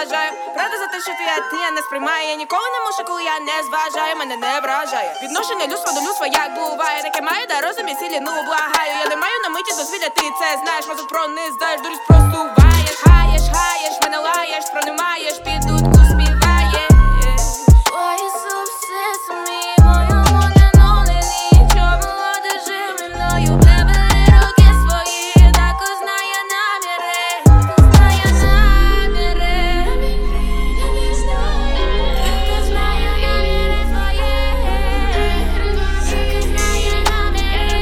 бажаю. Правда за те, що ти я не сприймає. Я ніколи не мушу, коли я не зважаю. Мене не вражає відношення людства до людства, як буває. Таке маю, да розумі цілі, ну благаю. Я не маю на миті дозвілля, ти це знаєш. Мозок пронизаєш, дурість просуваєш. Хаєш, мене лаєш, пронимаєш, під дудку співає. Why you so obsessed with me? Моєму не нулені, чому одержи мною? Прибери руки свої, так узнає наміри. Узнає наміри. Так узнає наміри твої. Так узнає наміри.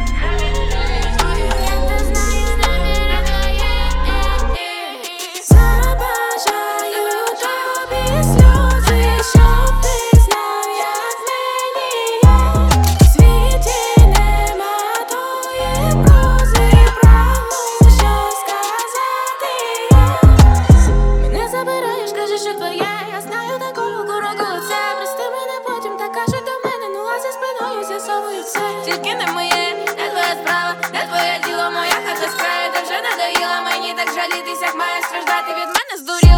Так узнає наміри твої. Забажаю тобі сльози, щоб ти знав, як мені є. В світі нема тої прози, прагну, що сказати я. Мене забираєш, кажеш, що твоє. Я знаю такого кроку лице. Прости мене потім, так кажуть до мене. Ну а за спиною з'ясовую все. Тільки не моє, не твоя справа, не твоє діло, моя хата з краю. Ти вже надоїла мені так жалітись, як має страждати від мене здурі.